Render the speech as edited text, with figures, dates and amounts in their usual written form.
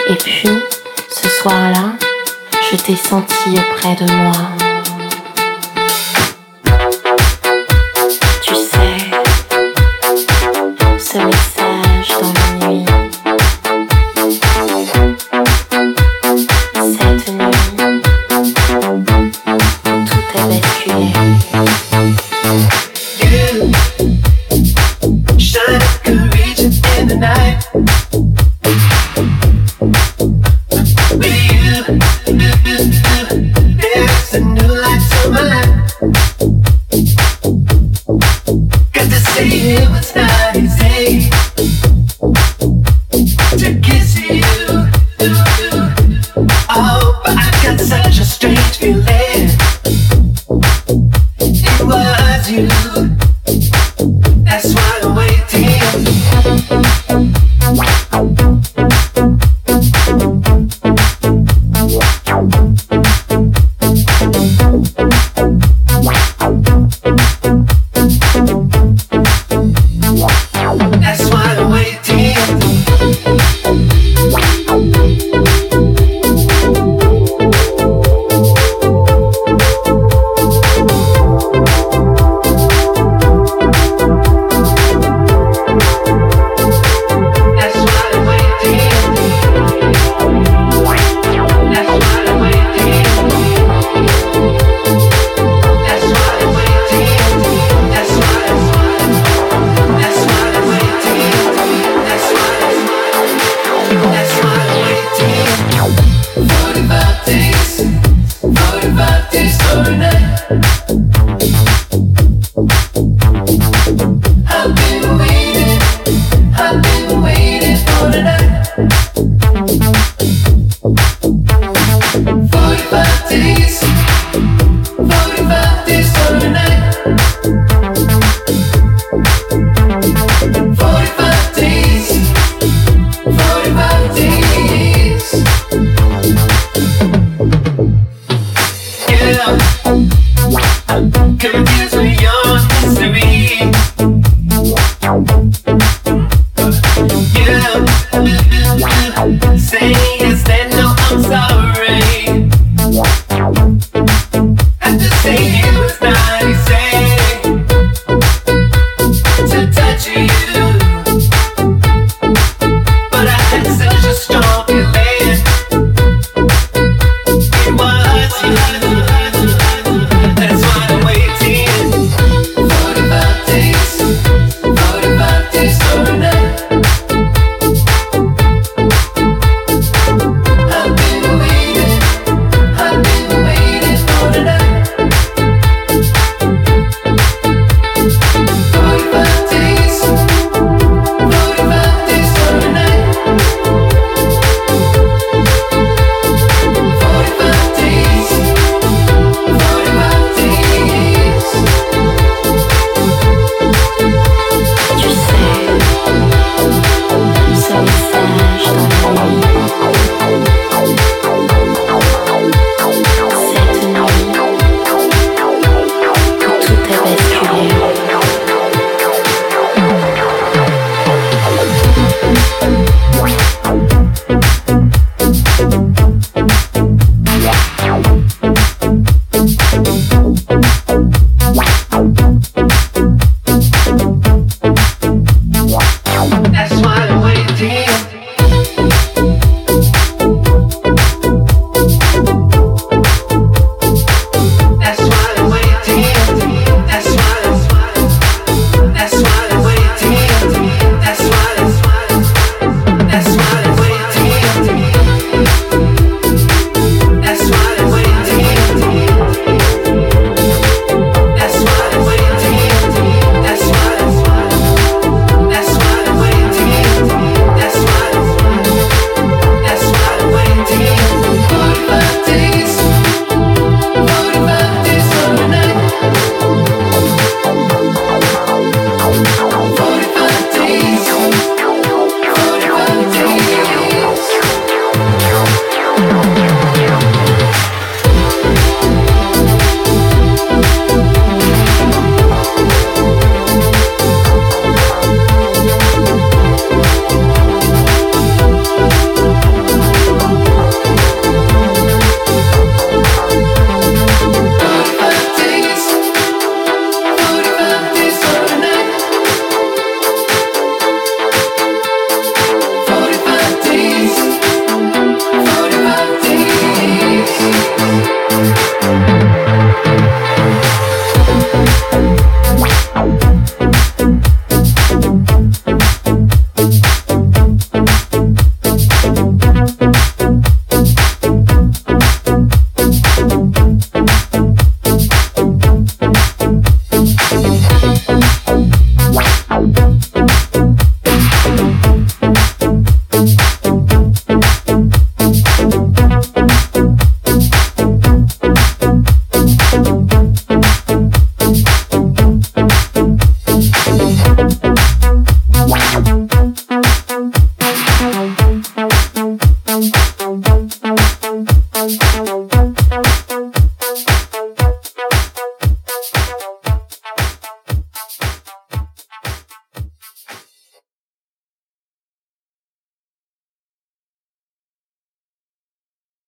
Et puis, ce soir-là, je t'ai senti auprès de moi. Tu sais, ce message dans la nuit. Cette nuit, tout est basculé. You shine like a region in the night. With you, there's a new light to my life. Got to say it was not easy to kiss you. Oh, but I got such a strange feeling. It was you. That's why I'm waiting. That's why I'm waiting. Yeah.